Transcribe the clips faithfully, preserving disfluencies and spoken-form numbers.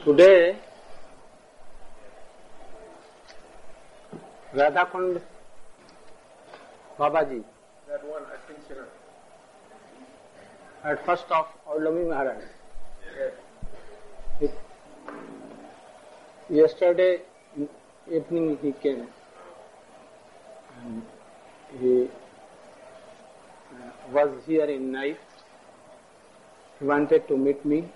Today, Radhakund Babaji, that one, I think, you know. at first of Aulami Maharaj. Yes. It, yesterday evening he came and he uh, was here in night. He wanted to meet me.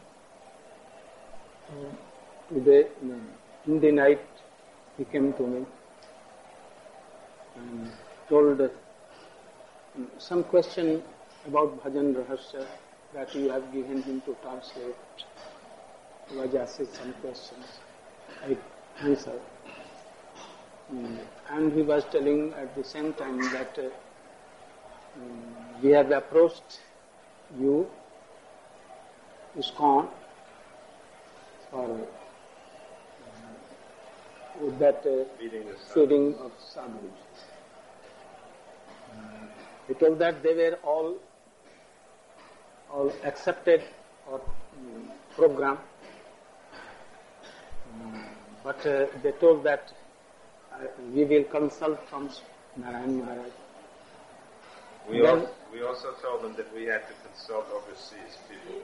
Today, no, in the night, he came to me and told uh, some question about Bhajan Rahasya that you have given him to translate. He was asked some questions. I answered. Mm. And he was telling at the same time that uh, um, we have approached you, ISKCON, for uh, with that uh, Feeding the feeding of sadhus. Uh, he told that they were all all accepted or um, program, um, but uh, they told that uh, we will consult from Narayan Maharaj. We, Then, also, we also told them that we had to consult overseas people.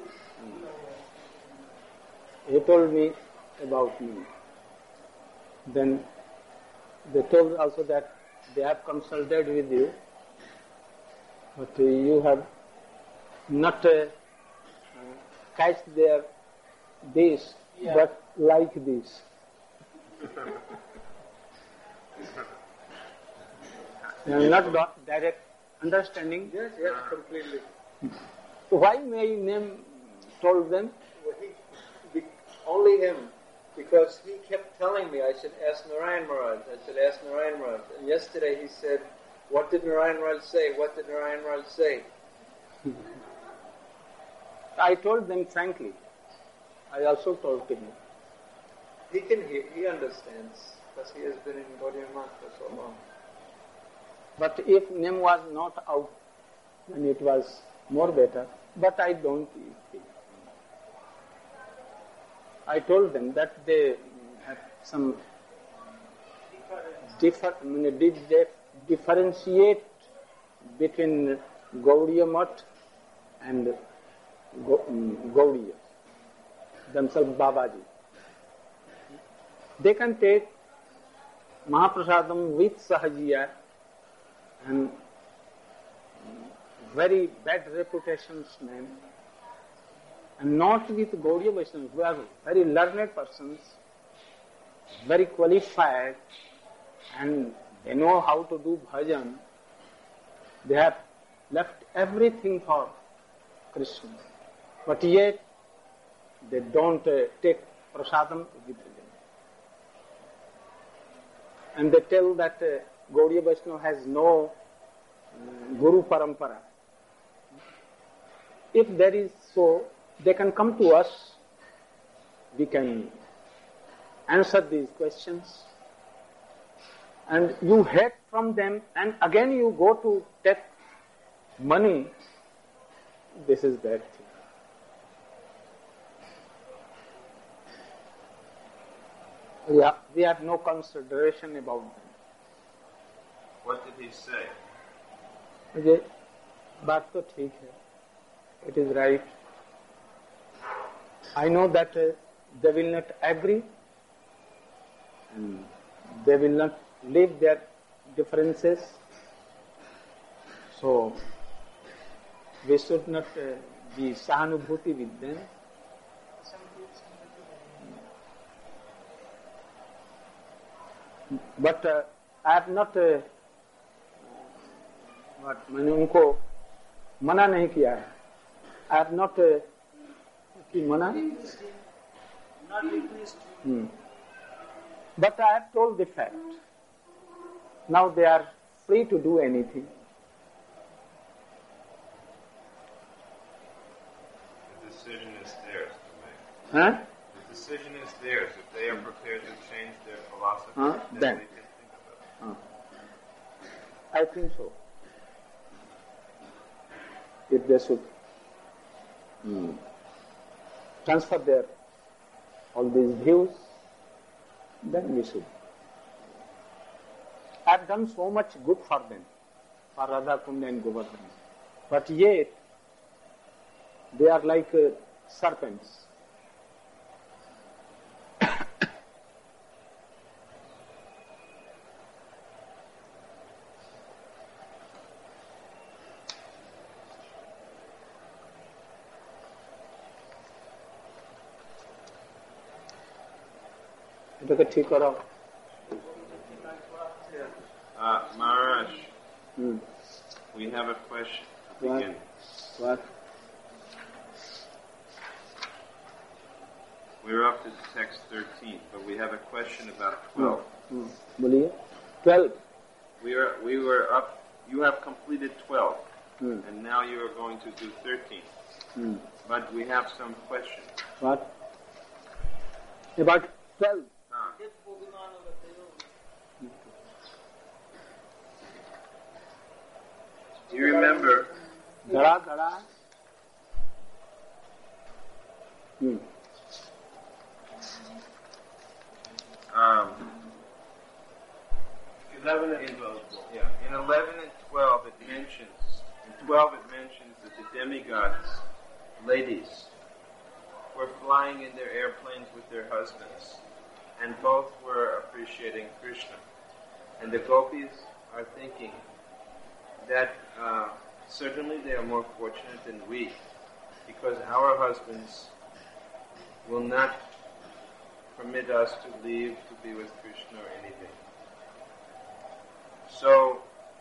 he told me about me. Then they told also that they have consulted with you, but uh, you have not uh, uh, catch their this, Yeah. but like this. They are not got direct understanding. Yes, yes, completely. Why my name told them? Well, he, be, only him, because he kept telling me I should ask Narayan Maharaj, I should ask Narayan Maharaj. And yesterday he said, what did Narayan Maharaj say? What did Narayan Maharaj say? I told them frankly. I also told him. He can hear, he understands, because he has been in Gaudiya Math for so long. But if name was not out, then it was more better. But I don't think. I told them that they have some differ, I mean, did they differentiate between Gaudiya Math and Gaudiya, themselves Babaji. They can take Mahaprasadam with Sahajiya and very bad reputation's name, and not with Gaudiya Vaishnavas, who are very learned persons, very qualified, and they know how to do bhajan. They have left everything for Krishna, but yet they don't uh, take prasadam with them. And they tell that uh, Gaudiya Vaishnava has no uh, Guru Parampara. If there is so, they can come to us, we can answer these questions, and you hate from them, and again you go to take money. This is bad thing. We have, we have no consideration about them. What did he say? ये बात तो ठीक है. It is right. I know that uh, they will not agree, and they will not leave their differences. So we should not uh, be sahanubhuti with them. But uh, I have not uh, what मैंने उनको मना नहीं किया है. I have not uh, कि मना Not request. hmm. But I have told the fact. Now they are free to do anything. The decision is theirs to make. Huh? The decision is theirs. If they are prepared to change their philosophy, Huh? then, Then. they can think of it. Huh. I think so. If they should hmm, transfer their all these views, then we should. I have done so much good for them, for Radha Kund and Govardhan. But yet, they are like uh, serpents. ठीक करो. Uh, Maharaj, Hmm. we have a question to What? begin. What? We're up to text thirteen, but we have a question about twelve. Hmm. बोलिए. Twelve. We are we were up. You have completed twelve, Hmm. and now you are going to do thirteen. Hmm. But we have some questions. What? About twelve. Ah. Do you remember? Gada gada. Hmm. Um, eleven and twelve. Yeah, in eleven and twelve it mentions. In twelve it mentions that the demigods, ladies, were flying in their airplanes with their husbands, and both were appreciating Krishna. And the gopis are thinking that uh, certainly they are more fortunate than we, because our husbands will not permit us to leave to be with Krishna or anything. So,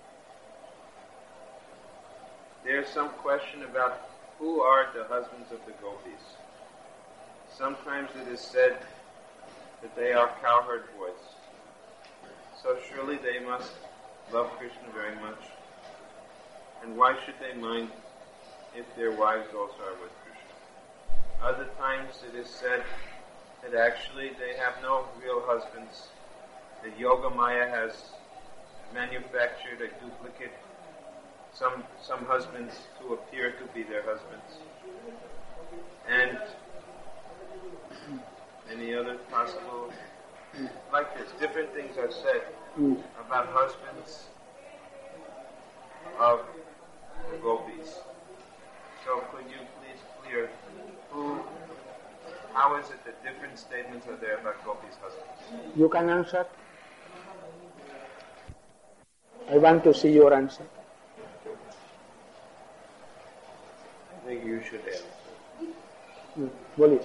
there's some question about who are the husbands of the gopis. Sometimes it is said that they are cowherd boys. So surely they must love Krishna very much. And why should they mind if their wives also are with Krishna? Other times it is said that actually they have no real husbands, that Yoga Maya has manufactured a duplicate, some some husbands to appear to be their husbands. And any other possible, like this, different things are said Hmm. about husbands of the gopis. So could you please clear who, how is it that different statements are there about gopis' husbands? You can answer. I want to see your answer. I think you should answer. Hmm. बोलिए.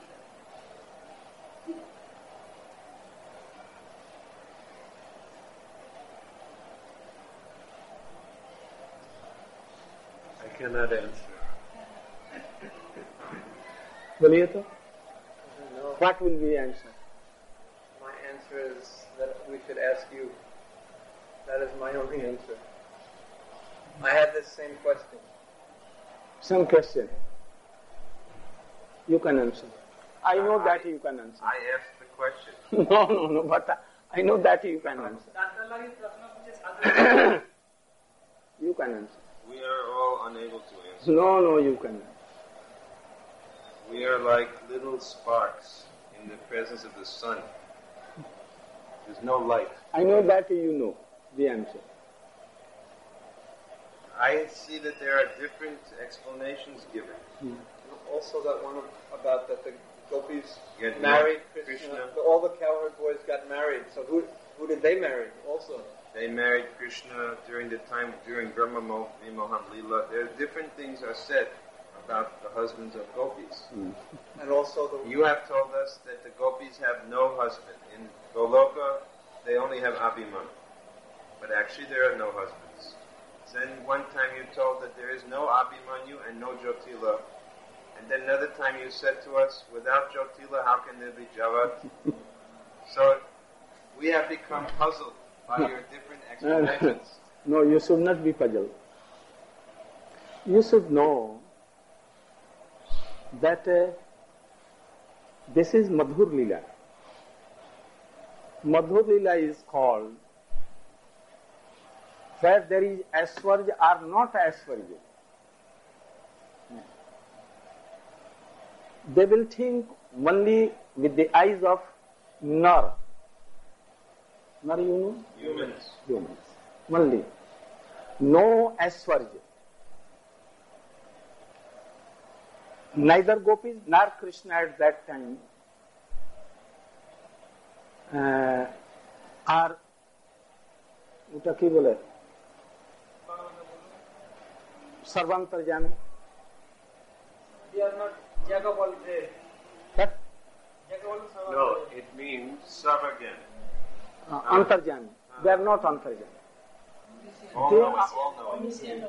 I cannot answer. बोलिए तो. No, What will be answer? my answer is that we should ask you. That is my only answer. I had this same question. Some question. You can answer. I know that you can answer. I asked the question. No, no, no, but I know that you can answer. You can answer. We are all unable to answer. No, no, you can answer. We are like little sparks in the presence of the sun. There's no light. I know that you know the answer. I see that there are different explanations given. Also, that one about that the gopis Get married married, Krishna. Krishna. All the cowherd boys got married. So who who did they marry? Also, They married Krishna during the time, during Brahma Mo- Mohan Lila. There are different things are said about the husbands of gopis. and also the You have told us that the gopis have no husband. In Goloka, they only have Abhiman. But actually there are no husbands. Then one time you told that there is no Abhimanyu and no Jyotila. And then another time you said to us, without Jyotila, how can there be Javat? So we have become puzzled by your different explanations. No, you should not be puzzled. You should know that uh, this is Madhur Lila. Madhur Lila is called where there is Aishwarya or not Aishwarya. They will think only with the eyes of Nar. Nar, you know? Humans. Humans. Only. No Aishwarya. Neither gopis nor Krishna at that time uh, are, ওটা কি বলে, সর্বান্তর্যামী. They are not jack of all trades. That Jack of all trades. No, it means Sarvagyani. uh, Antarjami. They are not Antarjami. All They knowing, are- all knowing.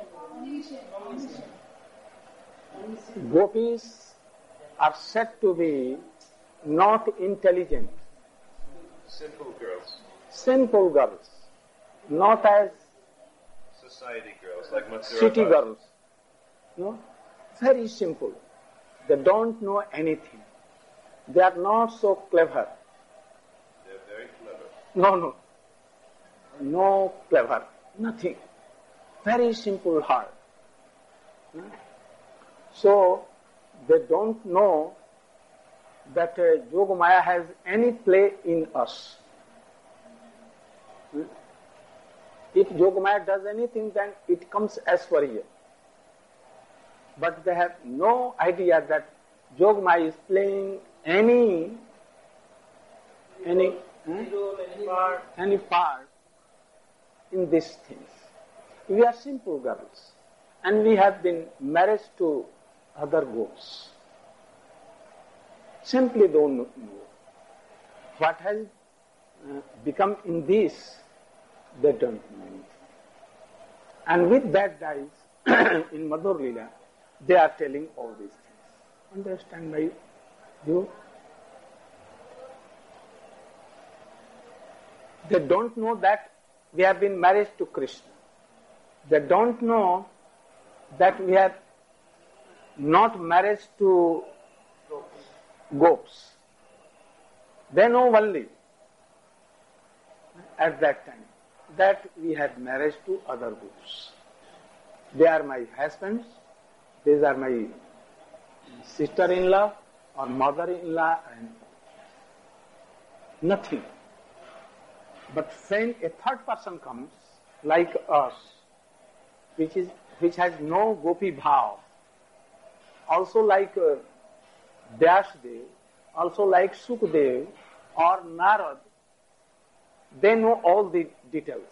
Gopis are said to be not intelligent, Simple girls. simple girls, not as Society girls, like Mathura. city Bhatt. girls. No, very simple. They don't know anything. They are not so clever. They're very clever. No, no, no clever, nothing. Very simple heart. Hmm? So they don't know that uh, Yogamaya has any play in us. Hmm? If Yogamaya does anything, then it comes as for here. But they have no idea that Yogamaya is playing any any hmm? Any role, any part. any part in these things. We are simple girls, and we have been married to other gopis. Simply don't know what has uh, become in this. They don't know anything. And with that guys in Madhur Leela, they are telling all these things. Understand my view? They don't know that we have been married to Krishna. They don't know that we have not married to gopis. They know only at that time that we had marriage to other gopis. They are my husbands, these are my sister-in-law or mother-in-law, and nothing. But when a third person comes, like us, which is which has no gopi bhav, also like uh, Vyasdev, also like Sukdev or Narad, they know all the details.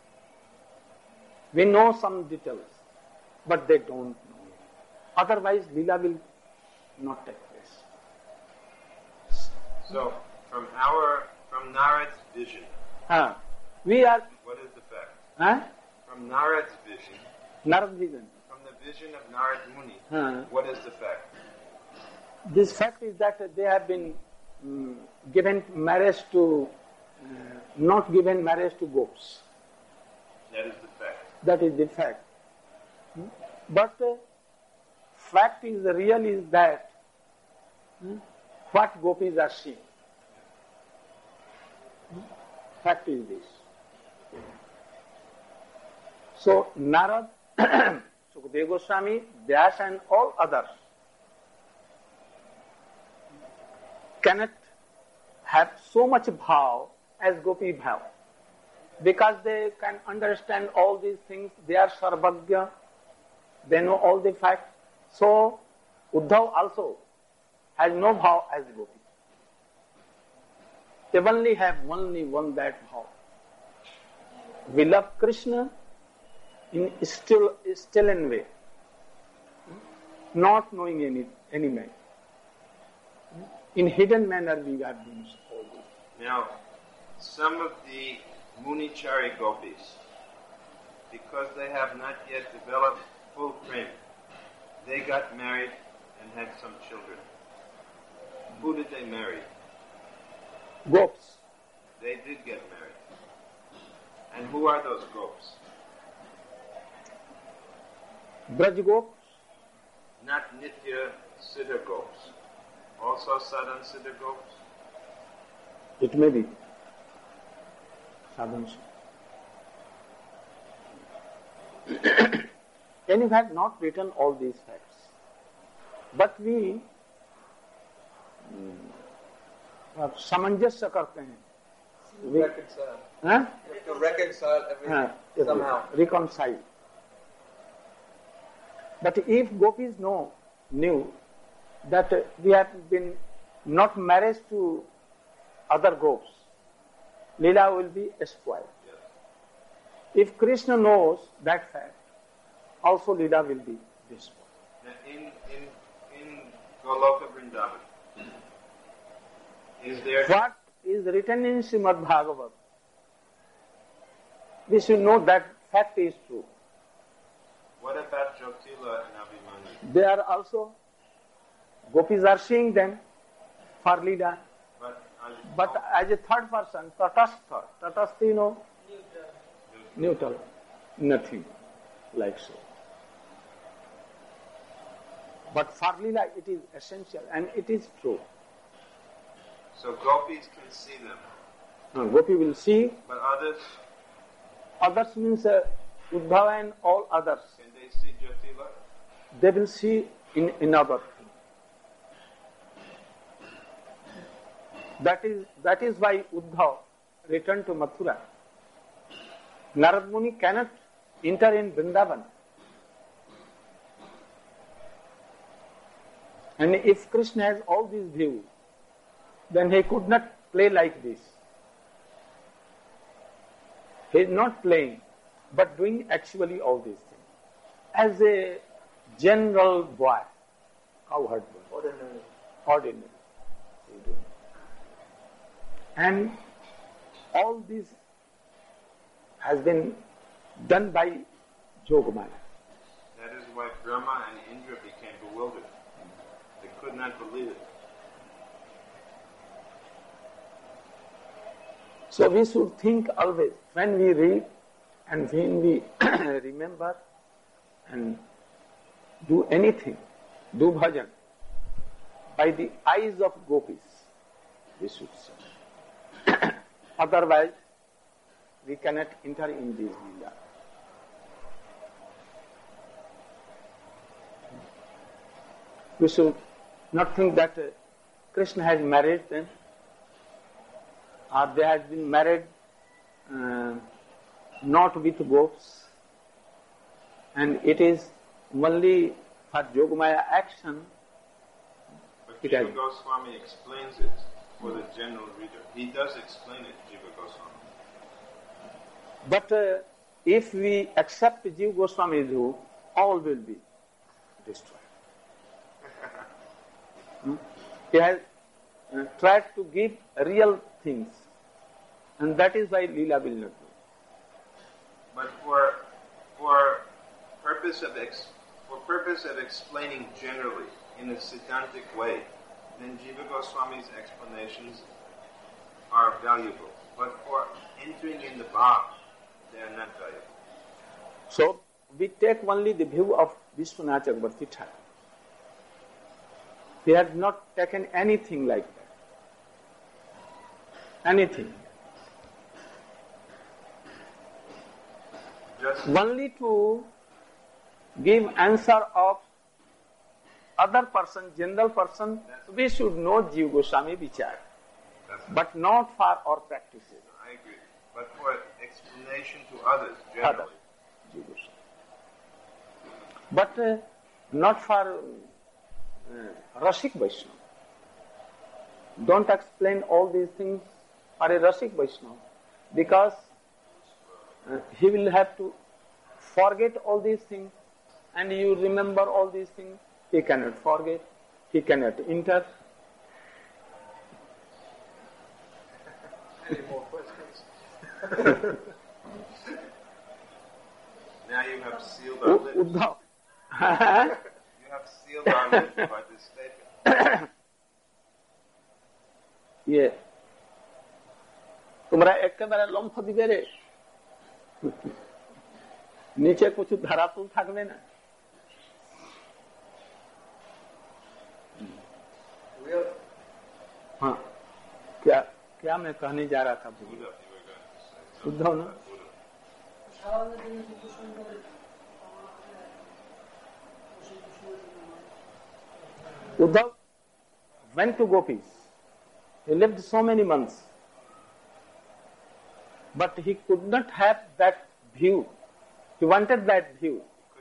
We know some details, but they don't know. Otherwise, Leela will not take place. So, from our, from Narad's vision, Huh. We are, what is the fact? huh? From Narad's vision, Narad vision. from the vision of Narad Muni, Huh. what is the fact? This fact is that they have been um, given marriage to, uh, not given marriage to gopis. That is the fact. That is the fact. Hmm? But uh, fact is, the real is that hmm, what gopis are seeing. Hmm? Fact is this. So Narad, Sukadeva Goswami, Vyas and all others cannot have so much bhav as gopi bhav, because they can understand all these things. They are sarvagya, they know all the facts. So Uddhav also has no bhav as gopi. They only have only one that bhav. We love Krishna in still still in way, not knowing any any man. In hidden manner we are doing all this. Now, some of the Munichari gopis, because they have not yet developed full prem, they got married and had some children. Who did they marry? Gopis. They did get married. And who are those gopis? Braj Gopis. Not Nitya Siddha gopis. Also Sadhan Siddha gopis? It may be. Sadhan. And we have not written all these facts. But we mm, आप सामंजस्य करते हैं, Reconcile. हाँ? You have to reconcile everything हाँ, somehow. reconcile. But if gopis know, knew that we have been not married to other gopis, Leela will be spoiled. If Krishna knows that fact, also Leela will be destroyed. In in in Goloka Vrindavan, is there What is written in Srimad Bhagavad, we should know that fact is true. what about Jyotila and Abhimanyu? They are also, gopis are seeing them for Leela, But are you- but as a third person, tatastha, tatastha, you know, neutral, nothing like so. But for Leela it is essential and it is true. so gopis can see them, Now, Gopi will see, but others, others means uh, Uddhava and all others, can they see Jyotila? they will see in another thing. That is, that is why Uddhava returned to Mathura. Narad Muni cannot enter in Vrindavan. And if Krishna has all these views, then he could not play like this. He is not playing, but doing actually all these things. As a general boy, cowherd boy, Ordinary. ordinary. he is doing. And all this has been done by Jogamaya. That is why Brahma and Indra became bewildered. They could not believe it. So we should think always, when we read and when we remember and do anything, do bhajan, by the eyes of gopis, we should see. Otherwise, we cannot enter in this lila. We should not think that uh, Krishna has married them, or they have been married uh, not with gopis, and it is only for Yogamaya action. But It Jiva has- Goswami explains it for the general reader. He does explain it, Jiva Goswami. But uh, if we accept Jiva Goswami's view, all will be destroyed. Hmm? He has uh, tried to give real things, and that is why Leela will not do. But for for purpose of ex, for purpose of explaining generally in a Siddhantic way, then Jiva Goswami's explanations are valuable. But for entering in the bhav, they are not valuable. So we take only the view of Vishwanath Chakravarti Thakur. He has not taken anything like that. Anything. Just Only to give answer of other person, general person, we should know Jiva Goswami Vichar, that's but not for our practices. I agree. But for explanation to others Other generally. Jiva Goswami. But uh, not for uh, Rasik Vaishnava. Don't explain all these things for a Rasik Vaishnava, because uh, he will have to forget all these things, and you remember all these things. He cannot forget, he cannot enter. Any more questions? Now you have sealed our lips. Uddhav. You have sealed our lips by this statement. ये तुम्हारा একেবারে লম্ফ দিবে রে, नीचे कुछ धरातुल থাকবে না। We are, हाँ, क्या क्या मैं कहने जा रहा था भूल Buddha, गया। you were going to say something Uddhav ना? about Buddha. সারাদিন তিনি কিন্তু সুন্দর Uddhav went to gopis He lived so many months. But he could not have that view. He wanted that view.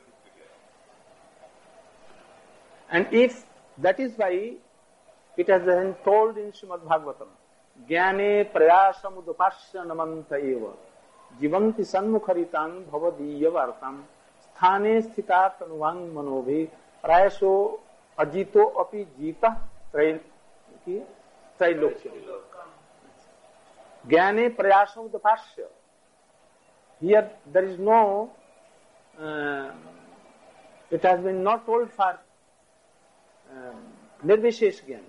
And if that is why it has been told in Srimad Bhagavatam, Jnane prayasam udupasya namanta eva jivanti sanmukharitam bhavadiya vartam sthane sthita tanuvang manobhi prayaso ajito api jita trailokya. Jnane prayasam udupasya. Here there is no, uh, it has been not told for uh, Nirvishesh Jnana.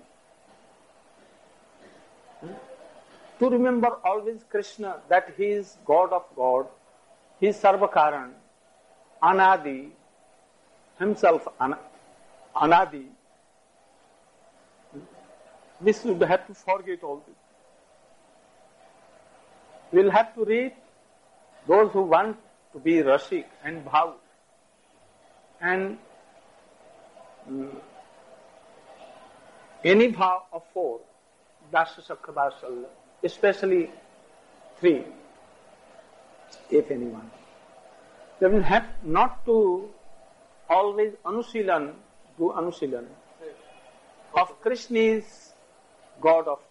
To remember always Krishna, that he is God of God, he is Sarvakaran, Anadi, himself an- Anadi. We should have to forget all this. We will have to read those who want to be Rashik and Bhav. And um, any Bhav of four, Dasa Sakha Vasalya, especially three, if anyone. They will have not to always Anusilan, do Anusilan of Krishna is God of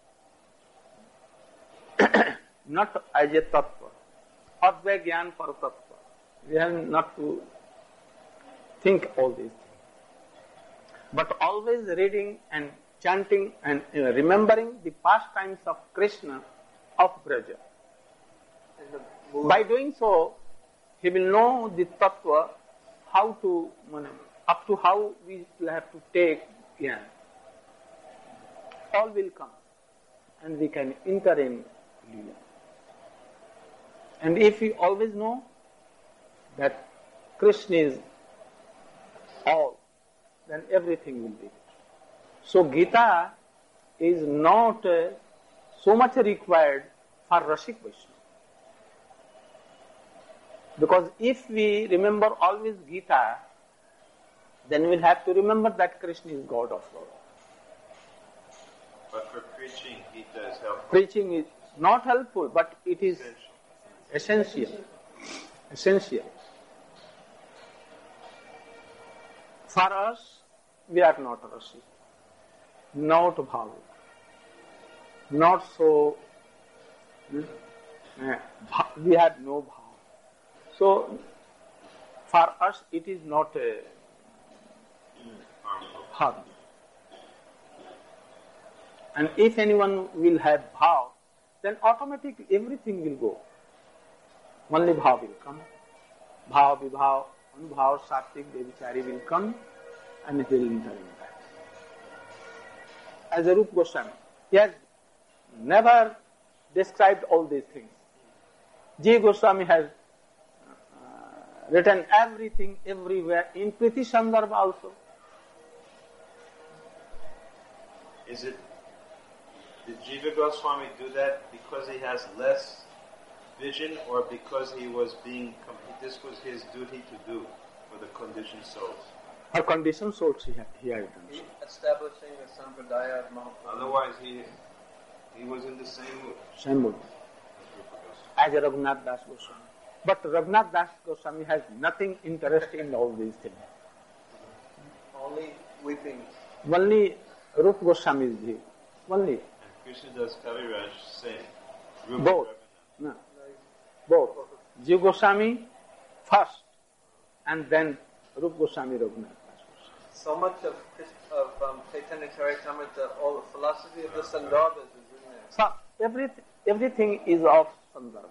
God, not as a Tattva, Advai Gyan Par Tattva. We have not to think all these things. But always reading and chanting and uh, remembering the pastimes of Krishna of Braja. By doing so, he will know the tattva, how to, up to how we will have to take Gyan. All will come and we can enter in Leela. And if we always know that Krishna is all, then everything will be. So Gita is not uh, so much required for Rashik Vaishnava. Because if we remember always Gita, then we'll have to remember that Krishna is God of God. But for preaching, Gita is helpful. Preaching is not helpful, but it is essential. Essential. Essential. For us, we are not Rashik. Not bhav, not so, uh, we had no bhav. So, for us it is not a harm. And if anyone will have bhav, then automatically everything will go. Only bhav will come. Bhav, vibhav, anubhav, sattvic, devichari will come and it will enter in that. As a Rupa Goswami, he has never described all these things. Jiva Goswami has uh, written everything everywhere, in Priti Sandarbha also. Is it, did Jiva Goswami do that because he has less vision or because he was being, this was his duty to do for the conditioned souls? For conditioned souls he had, he had done so. Establishing the Sampradaya of Mahaprabhu. Otherwise he he was in the same mood. Same mood. As a Raghunath Das Goswami. But Raghunath Das Goswami has nothing interest in all these things. Only weeping. Only Rupa Goswami's view. Only. And Krishnadas Kaviraj same. Rupa Both. No. Both. Jiva Goswami first and then Rupa Goswami, Raghunath. So much of of um, Chaitanya Charitamrita, all the philosophy of the Sandarbhas is in there. So everything, everything is of Sandarbha.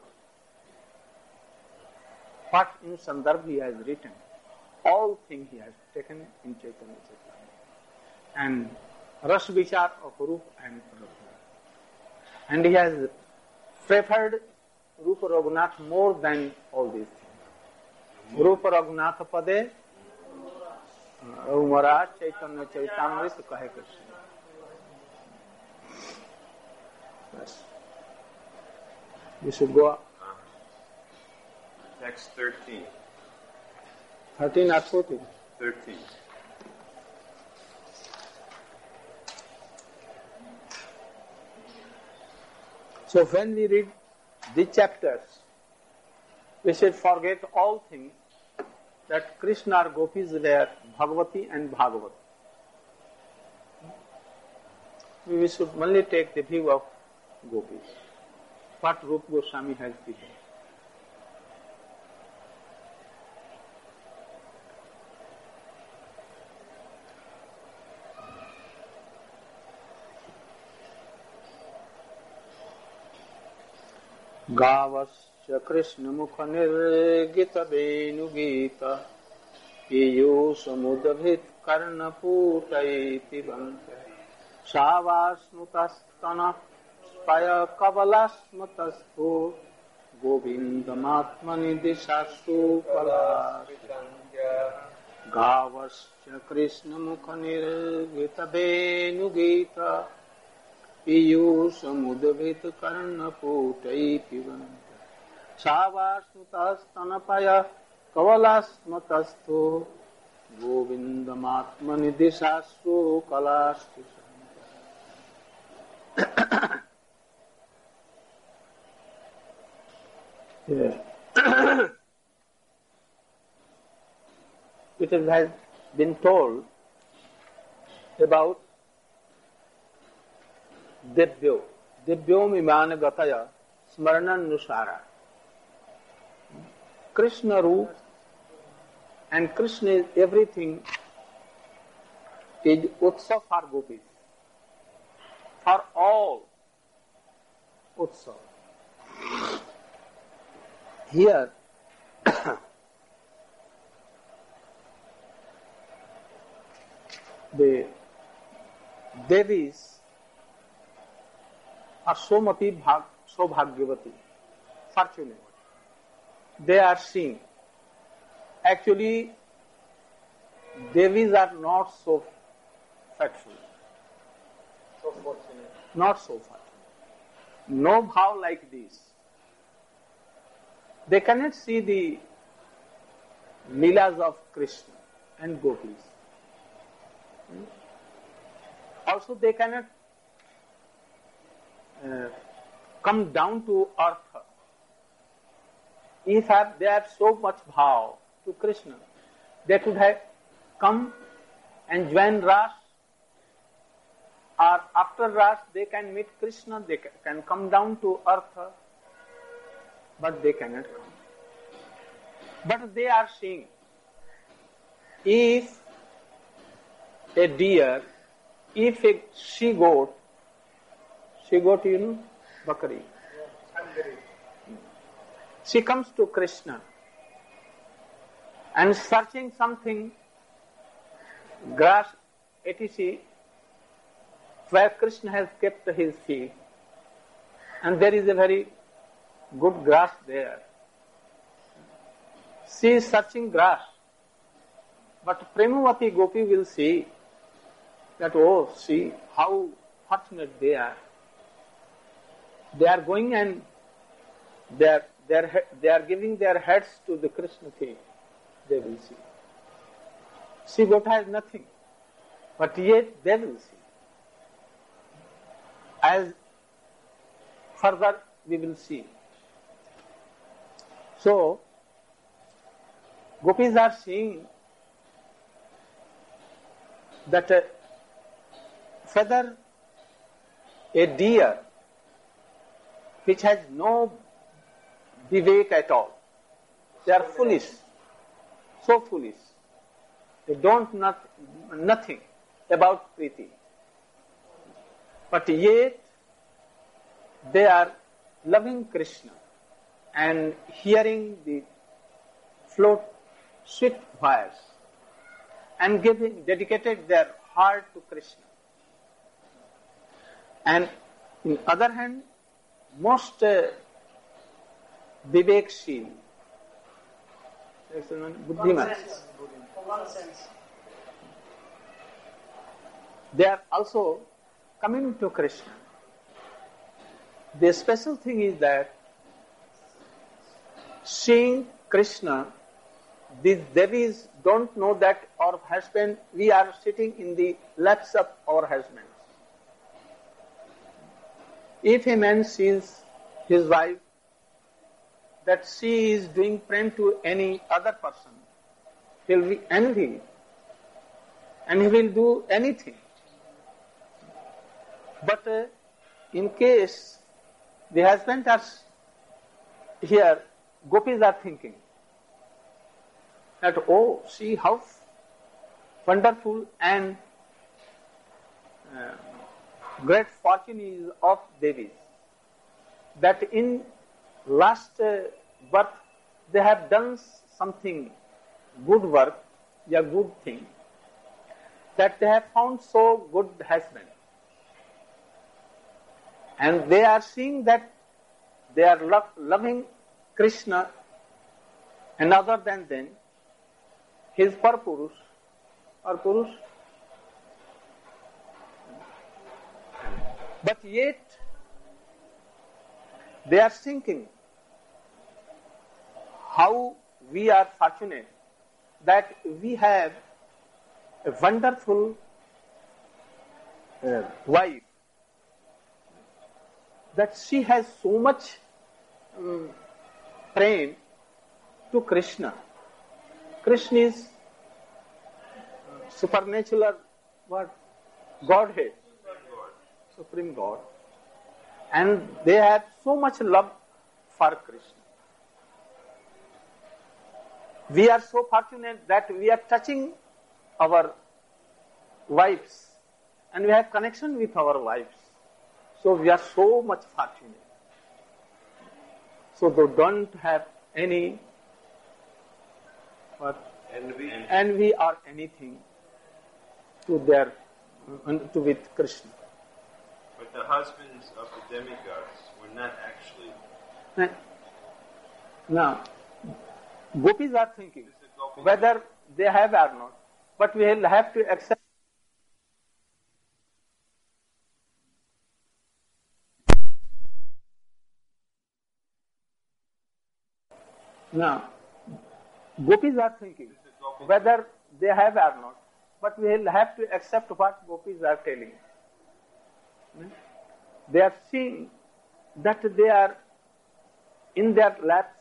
What in Sandarbha he has written, all things he has taken in Chaitanya Charitamrita. And Ras Vichar of Rupa and Raghunath. And he has preferred Rupa Raghunath more than all these things. Rupa Raghunath Pade Raghunath Chaitanya Charitamrita Kahe Krishna. Yes. We should go up. Text thirteen. thirteen or fourteen? thirteen. So when we read these chapters, we should forget all things that Krishna or gopis were Bhagavati and Bhagavat. We should only take the view of gopis, what Rupa Goswami has given. गावस्य Krishna मुख निर्गित वेणुगीत पीयूषमुदभित कर्णपूटैति बन्त शावास्नुतस्तन स्पय कबलास्मतस्थो गोविन्दमात्मनि दिशास्तु गावस्य कृष्ण मुख निर्गित वेणुगीत पीयूषमुदभित कर्णपूटैति बन्त शावास्नुतस्तनपय कवलास्मतस्थो गोविन्दमात्मनि दिशास्तु कलास्तु Yeah. It has been told about Devyo, Devyo Mimana Gataya Smarananusara. Krishna Roop and Krishna is everything is Utsav for gopis. For all Utsav. Here the Devis are Somati Bhag, Sobhagyavati, fortunate. They are seeing. Actually, Devis are not so factful. So fortunate. Not so fortunate. No bhav like this. They cannot see the leelas of Krishna and gopis. Also, they cannot uh, come down to earth. If have, they have so much bhav to Krishna, they could have come and join Ras, or after Ras they can meet Krishna, they can come down to earth, but they cannot come. But they are seeing, if a deer, if a she-goat, she-goat you know, Bakari, she comes to Krishna and searching something, grass, et cetera, where Krishna has kept his feet, and there is a very good grass there. She is searching grass, but Premavati Gopi will see that, oh, see how fortunate they are. They are going and they are, they are, they are giving their heads to the Krishna feet. They will see. She-goat has nothing, but yet they will see. As further we will see. So, gopis are seeing that uh, whether a deer which has no vivek at all, they are foolish, so foolish. They don't know nothing about Priti. But yet they are loving Krishna and hearing the float sweet voice and giving, dedicated their heart to Krishna. And in other hand, most uh, viveksheel, buddhiman, they are also coming to Krishna. The special thing is that seeing Krishna, these devis don't know that our husband, we are sitting in the laps of our husbands. If a man sees his wife that she is doing prem to any other person, he will be envied and he will do anything. But uh, in case the husband are here, gopis are thinking that, oh, see how wonderful and uh, great fortune is of Devis, that in last uh, birth they have done something good work, a good thing, that they have found so good husband. And they are seeing that they are lo- loving Krishna, and other than them, his Parpurush, or Purush. But yet, they are thinking how we are fortunate that we have a wonderful uh, wife, that she has so much um, prem to Krishna. Krishna is supernatural what? Godhead, Supreme God. And they have so much love for Krishna. We are so fortunate that we are touching our wives and we have connection with our wives. So we are so much fortunate. So they don't have any what, envy. envy or anything to their to with Krishna. But the husbands of the demigods were not actually. Now, gopis are thinking whether they have or not, but we will have to accept. Now, gopis are thinking whether they have or not, but we will have to accept what gopis are telling. They are seeing that they are in their laps,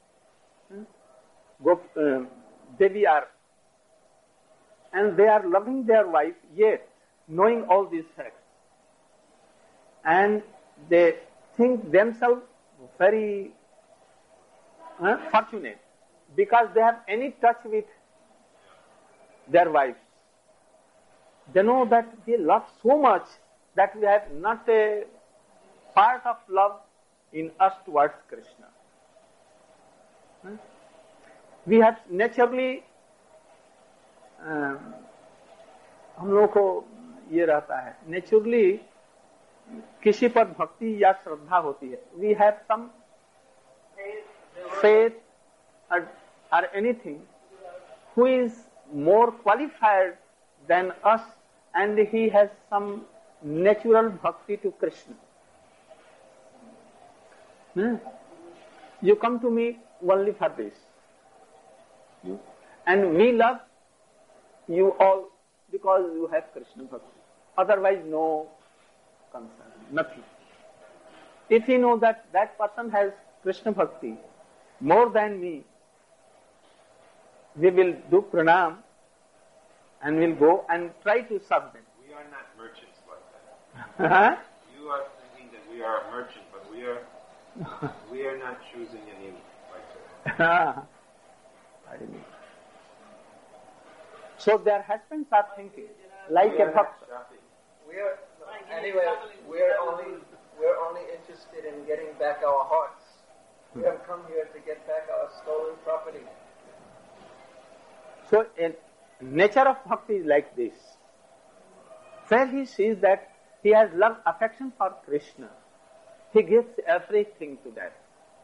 Gop, uh, Devi are, and they are loving their wife, yet knowing all these facts. And they think themselves very uh, fortunate because they have any touch with their wives. They know that they love so much that we have not a part of love in us towards Krishna. Hmm? We have naturally, um, हम लोगों को ये रहता है, naturally किसी पर भक्ति या श्रद्धा होती है. We have some faith or, or anything who is more qualified than us, and he has some natural bhakti to Krishna. Hmm? You come to me only for this. Hmm? And we love you all because you have Krishna bhakti. Otherwise, no concern, nothing. If you know that that person has Krishna bhakti more than me, we will do pranam and we'll go and try to serve them. We are not merchants like Huh? that. You are thinking that we are a merchant, but we are we are not choosing any like that. I mean. So their husbands are thinking like We a are not bhakta. shopping. We are anyway. We're only we're only interested in getting back our hearts. We have come here to get back our stolen property. So in nature of bhakti is like this. Where he sees that he has love, affection for Krishna, he gives everything to that.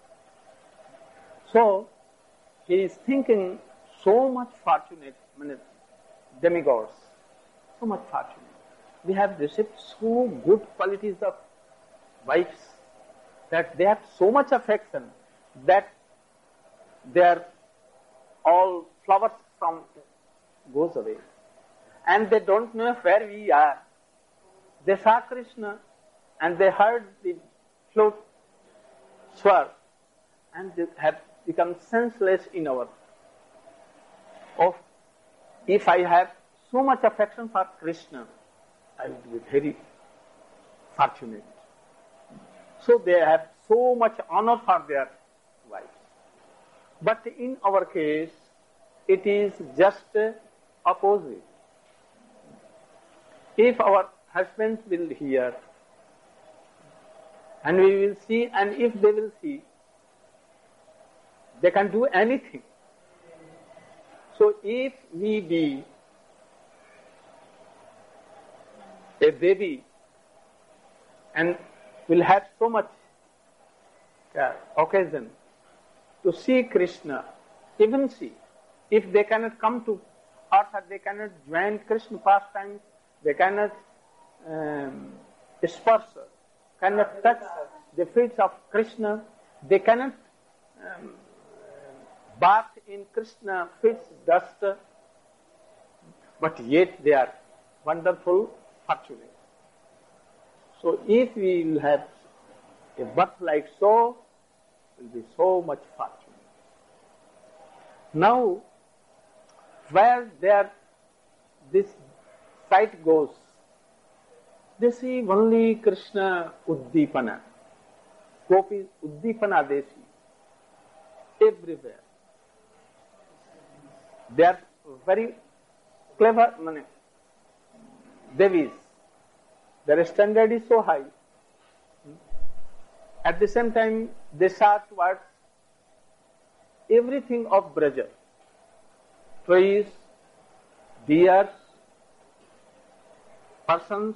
So he is thinking so much fortunate, I mean, demigods, so much fortunate. We have received so good qualities of wives that they have so much affection that their all flowers from goes away. And they don't know where we are. They saw Krishna and they heard the flute sword, and they have become senseless in our. Of if I have so much affection for Krishna, I would be very fortunate. So they have so much honor for their wives. But in our case, it is just opposite. If our husbands will hear, and we will see, and if they will see, they can do anything. So if we be a baby and will have so much uh, occasion to see Krishna, even see, if they cannot come to earth or they cannot join Krishna pastimes, they cannot um, spurse, cannot touch the feet of Krishna, they cannot um, bath in Krishna feet's dust, but yet they are wonderful, fortunate. So if we will have a birth like so, will be so much fortunate. Now, where there this sight goes, they see only Krishna Uddipana. Gopis Uddipana they see everywhere. They are very clever mani, devis. Their standard is so high. At the same time, they saw towards everything of Braja. Trees, deers, persons,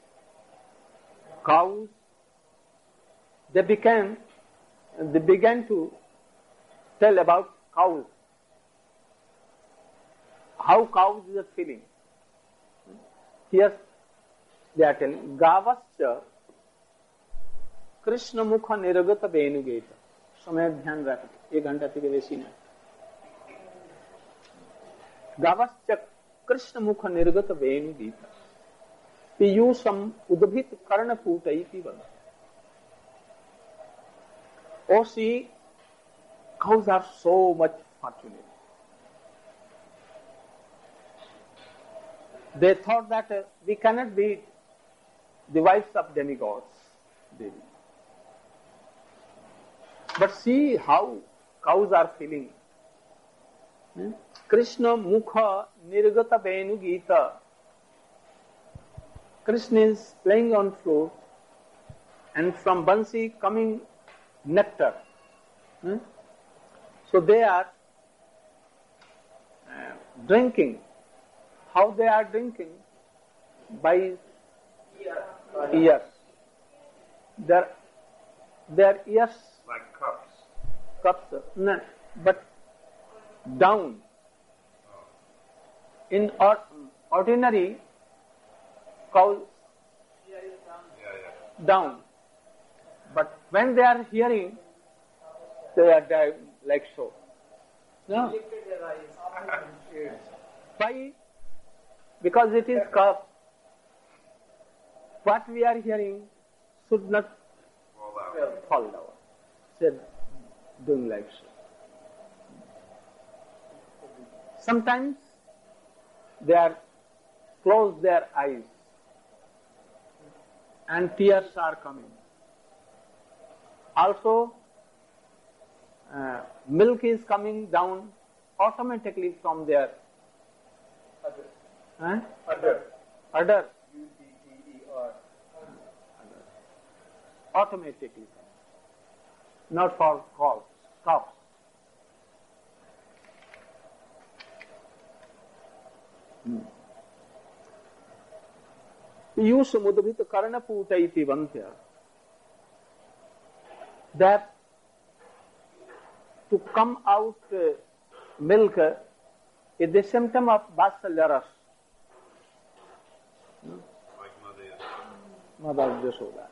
cows. They began, they began to tell about cows. How cows are feeling. Here they are telling, Gavascha Krishna Mukha Niragata Venugeta. समय ध्यान रखें, एक घंटा থেকে বেশি না। गावश्च कृष्ण मुख निर्गत वेणुगीता पीयूषम उद्भित कर्णपूटैति वद। Oh, see, cows are so much fortunate. They thought that uh, we cannot be the wives of demigods, Devi. But see how cows are feeling. Hmm? Krishna Mukha Nirgata Venu Gita. Krishna is playing on flute and from Bansi coming nectar. Hmm? So they are uh, drinking. How they are drinking? By ears. Their, their ears. Like cups. Cups, no, but down. In or, ordinary, cows Yeah, yeah. down. But when they are hearing, they are down like so. No? Why? Because it is cup. What we are hearing should not Fall out. fall down. Said, doing like so. Sometimes they are close their eyes and tears are coming. Also, uh, milk is coming down automatically from their Udder. huh? Udder. udder. U D D E R. Automatically. Not for cows, cows. Piyusha mudabhita karna puta iti vantya. That to come out uh, milk uh, is the symptom of Vatsalya ras. Like Mother Yashoda. Mother Yashoda.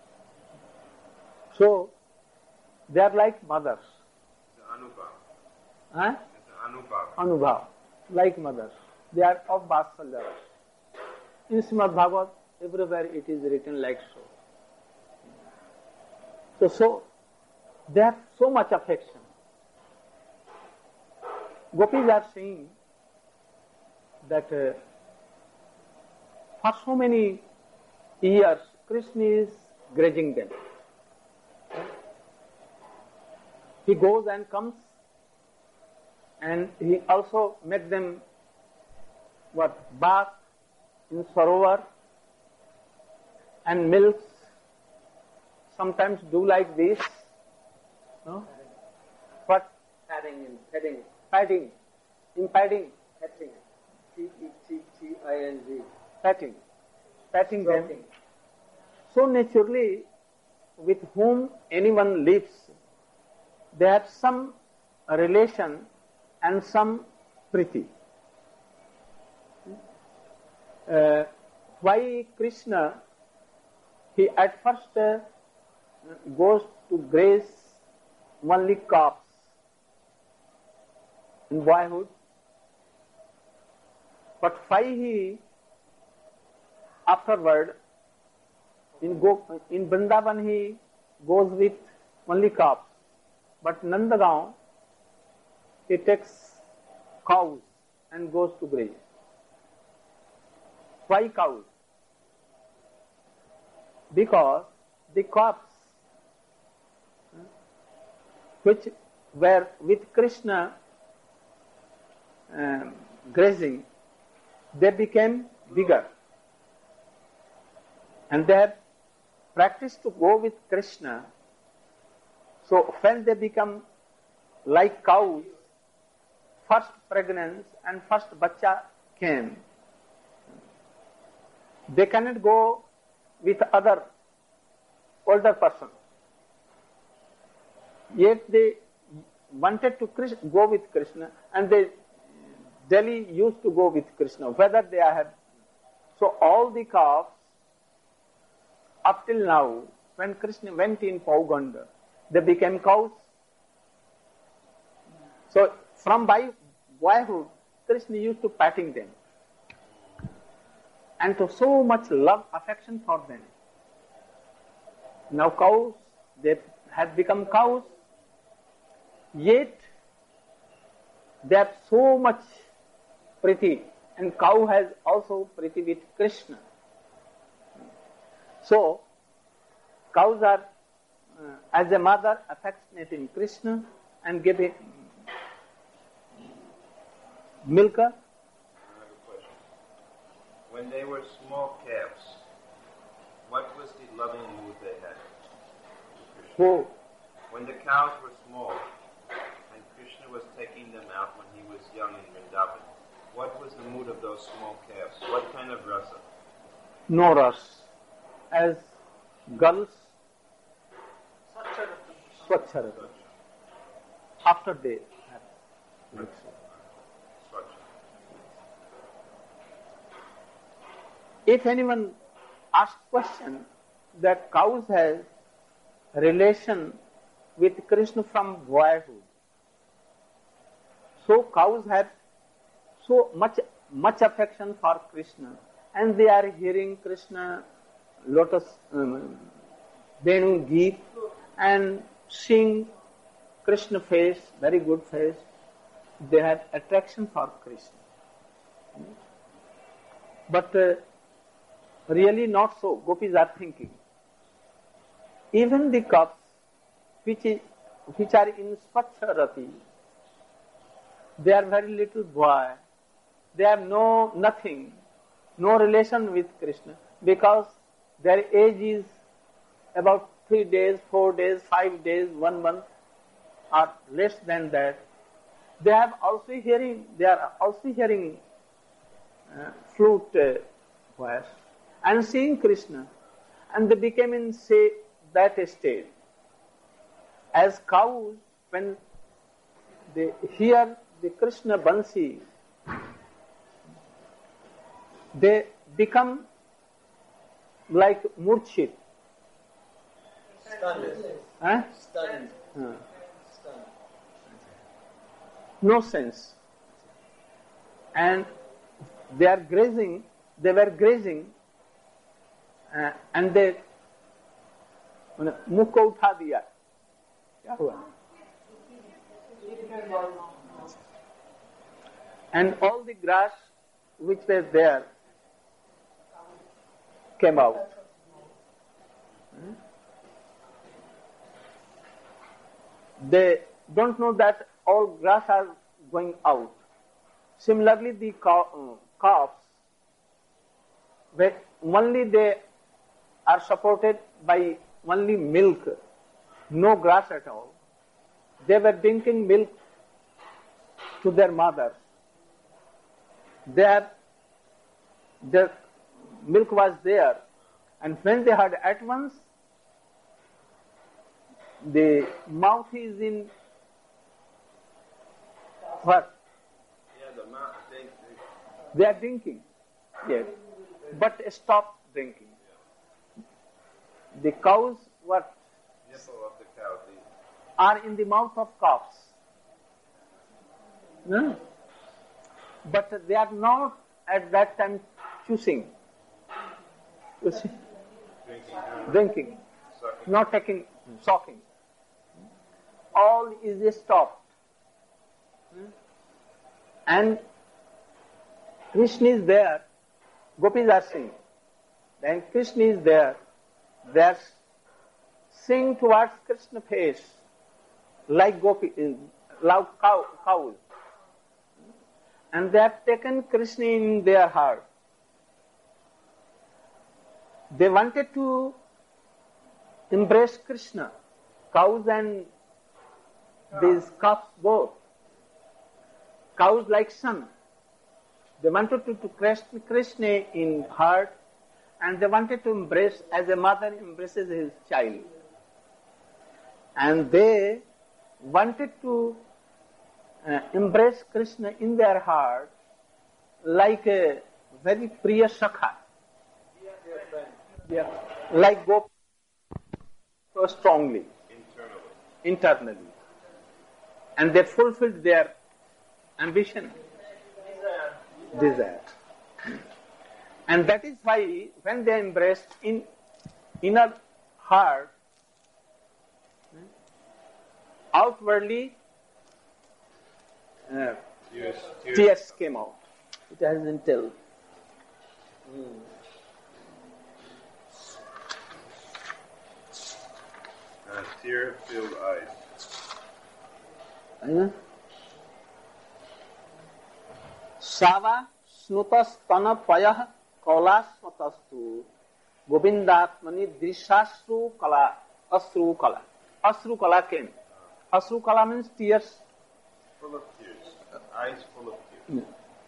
So, they are like mothers. It's an anubhav. Huh? It's an anubhav. Anubhav, like mothers. They are of Vatsalya ras. In Srimad Bhagavad, everywhere it is written like so. So, so they have so much affection. Gopis are saying that uh, for so many years, Krishna is grazing them. He goes and comes, and he also makes them what bath in Sarovar and milks. Sometimes do like this, no? What? Padding and petting. Padding, in padding, Petting. P E T T I N G. patting, patting them. Stroking. So naturally, with whom anyone lives, they have some relation and some priti. Uh, why Krishna, he at first uh, goes to graze only calves in boyhood, but why he afterward in Go, in Vrindavan he goes with only calves, but Nandagaon he takes cows and goes to graze. Why cows? Because the calves which were with Krishna um, grazing, they became bigger. And they have practiced to go with Krishna. So when they become like cows, first pregnancy and first bacha came. They cannot go with other older person. Yet they wanted to Krishna, go with Krishna, and they daily used to go with Krishna, whether they have. So all the calves, up till now, when Krishna went in Pauganda, they became cows. So from by boyhood, Krishna used to patting them, and to so much love, affection for them. Now cows, they have become cows, yet they have so much priti, and cow has also priti with Krishna. So, cows are, uh, as a mother, affectionate in Krishna and give him milk. I have a question. When they were small calves, what was the loving mood they had? Who? When the cows were small and Krishna was taking them out when he was young in Vrindavan, what was the mood of those small calves? What kind of rasa? No rasa. As girls, swachharata. After they have milk. If anyone asks question that cows has relation with Krishna from boyhood, so cows have so much much affection for Krishna, and they are hearing Krishna lotus um, Venu Geet and seeing Krishna face, very good face. They have attraction for Krishna. But uh, really not so. Gopis are thinking. Even the cups which, is, which are in Swachharati, they are very little boy. They have no nothing, no relation with Krishna, because their age is about three days, four days, five days, one month, or less than that. They have also hearing. They are also hearing uh, flute uh, voice and seeing Krishna, and they became in say that state. As cows, when they hear the Krishna Bansi, they become like murchit. Stunned. Huh? Stunned. Uh, Stunned. no sense. And they are grazing, they were grazing, uh, and they मुख को उठा दिया, क्या हुआ? And all the grass which were there came out. Hmm? They don't know that all grass are going out. Similarly, the cow, uh, calves, where only they are supported by only milk, no grass at all. They were drinking milk to their mothers. Their, their milk was there, and when they had at once, the mouth is in what? Yeah, the mouth, they, they, They are drinking, yes, but stop drinking. The cows, what? nipple of the cow, the, Are in the mouth of calves. No? But they are not at that time choosing. You see? drinking, uh, Drinking, sucking. not taking, sucking. All is stopped. And Krishna is there, gopis are singing. Then Krishna is there, they are singing towards Krishna's face like gopi, like cow, cows. And they have taken Krishna in their heart. They wanted to embrace Krishna, cows and these calves both. Cows like son. They wanted to, to Krishna, Krishna in heart, and they wanted to embrace as a mother embraces his child. And they wanted to uh, embrace Krishna in their heart like a very priya sakha. Yeah. Like Gopi so strongly, internally. internally. And they fulfilled their ambition, desire. And that is why when they embraced in inner heart, outwardly uh, Tears, tears. tears came out. It hasn't told. Uh, tear-filled eyes. Hmm? Sava snutas-tana payah kaulasmatastu govindatmani drishasru kala asru kala. Asru kala came. Asru kala means tears. Full of tears. Eyes full of tears.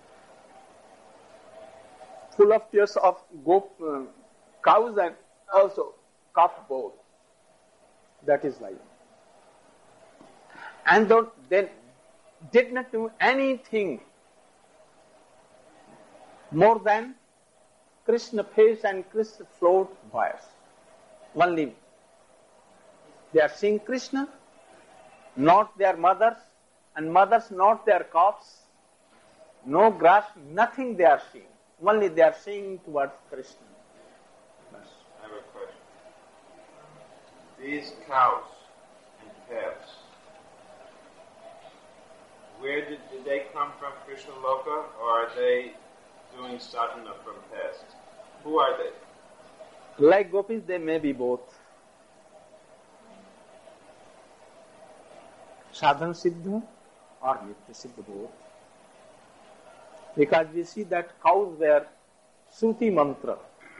Full of tears of gop, uh, cows and also calf both. That is why. And though they did not do anything more than Krishna face and Krishna float voice. Only they are seeing Krishna, not their mothers, and mothers not their calves. No grass, nothing they are seeing. Only they are seeing towards Krishna. Yes. I have a question. These cows and calves, where did, did they come from, Krishna Loka, or are they doing sadhana from past? Who are they? Like gopis, they may be both. Sadhan Siddha or Nitya Siddha both. Because we see that cows were Shruti mantra.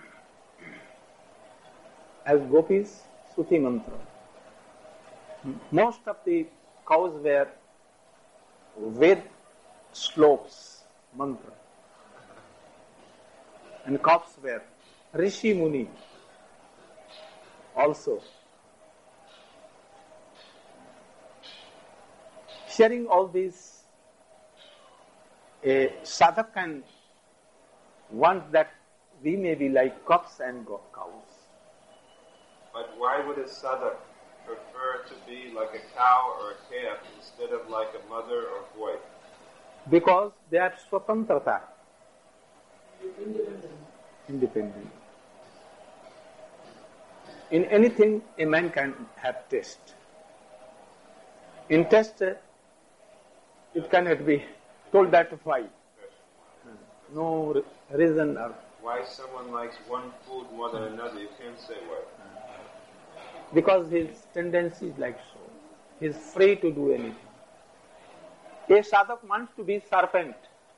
As gopis, Shruti mantra. Most of the cows were Ved slopes mantra. And calves were Rishi Muni also. Sharing all these, a sadhak can want that we may be like calves and cows. But why would a sadhak prefer to be like a cow or a calf instead of like a mother or wife? Because they are swatantrata. Independent. In anything a man can have taste. In test, it cannot be told that why. No re- reason. Or Why someone likes one food more than another, you can't say why. because his tendency is like so. He is free to do anything. A sadhak wants to be serpent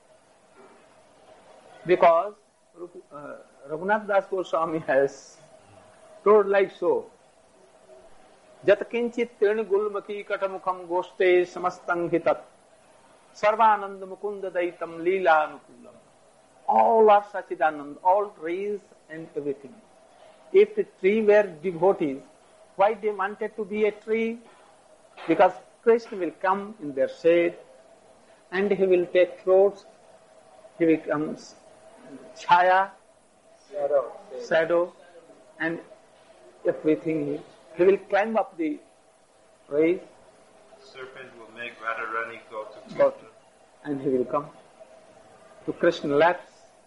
because uh, Raghunath Das Goswami has told like so. Jat kinchit treni gulmaki katamukham goste samastang hitat sarvanand mukunda daitam leela anukulam. All are Sachidanand, all trees and everything. If the tree were devotees, why they wanted to be a tree? Because Krishna will come in their shade and he will take fruits, he becomes chaya, Shadow. shadow, and everything. He will climb up the trees, Serpent will make Radharani go to but, Krishna. and he will come to Krishna laps.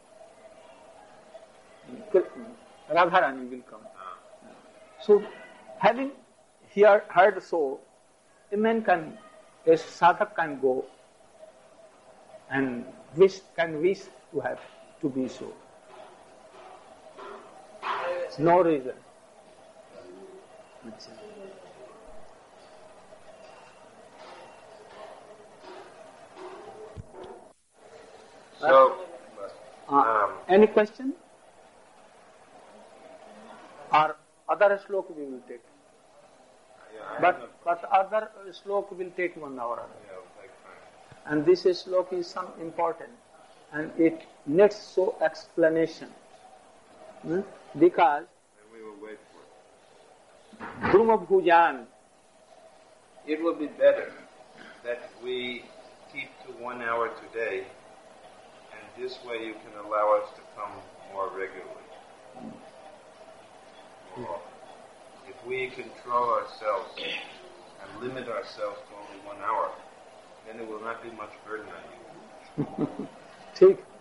Radharani will come. So, having here heard so, a man can, a sadhak can go and wish, can wish to have to be so. No reason. So, Uh, um, any question? Or other slok we will take. yeah, I have But no- but other slok will take one hour. yeah, like fine. And this slok is some important and it needs so explanation. Hmm? Because And we will wait for it. Druma Bhujan, It will be better that we keep to one hour today, and this way you can allow us to come more regularly. More often. If we control ourselves and limit ourselves to only one hour, then it will not be much burden on you. ठीक